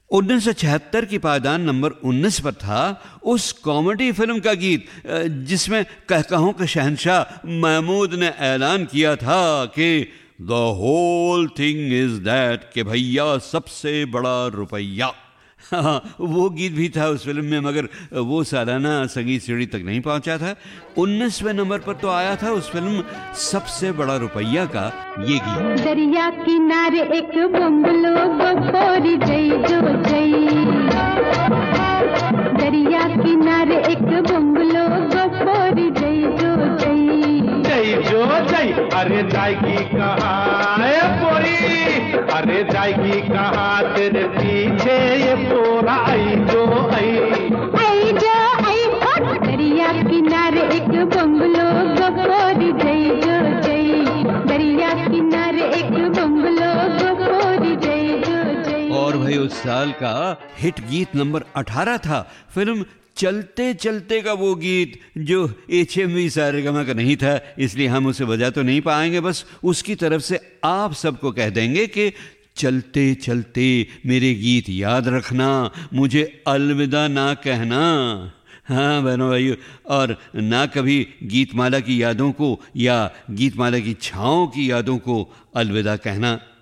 1976 की पायदान नंबर 19 पर था उस कॉमेडी फिल्म का गीत जिसमें कहकहों के शहंशाह महमूद ने ऐलान किया था कि the whole thing is that कि भैया सबसे बड़ा रुपया। हाँ, वो गीत भी था उस फिल्म में, मगर वो सालाना संगीत सीढ़ी तक नहीं पहुंचा था। 19वें नंबर पर तो आया था उस फिल्म सबसे बड़ा रुपया का ये गीत। दरिया किनारे एक बंगलो बपोरी जई जो जई, दरिया किनारे एक बंगलो बपोरी जई जो जई, जई जो जई। अरे जाएगी कहाँ ये पोरी, अरे जाएगी कहाँ तेरे पीछे ये पोरा आई जो आई, आई जो आई। दरिया किनारे एक बंगलो बपोरी जई जो जई, दरिया किनारे एक बंगलो बपोरी जई जो जई। और भाई उस साल का हिट गीत नंबर 18 था फिल्म चलते चलते का वो गीत जो HMV सारेगामा का नहीं था, इसलिए हम उसे बजा तो नहीं पाएंगे। बस उसकी तरफ से आप सबको कह देंगे कि चलते चलते मेरे गीत याद रखना, मुझे अलविदा ना कहना। हाँ बहनों भाइयों, और ना कभी गीतमाला की यादों को या गीतमाला की छाओं की यादों को अलविदा कहना।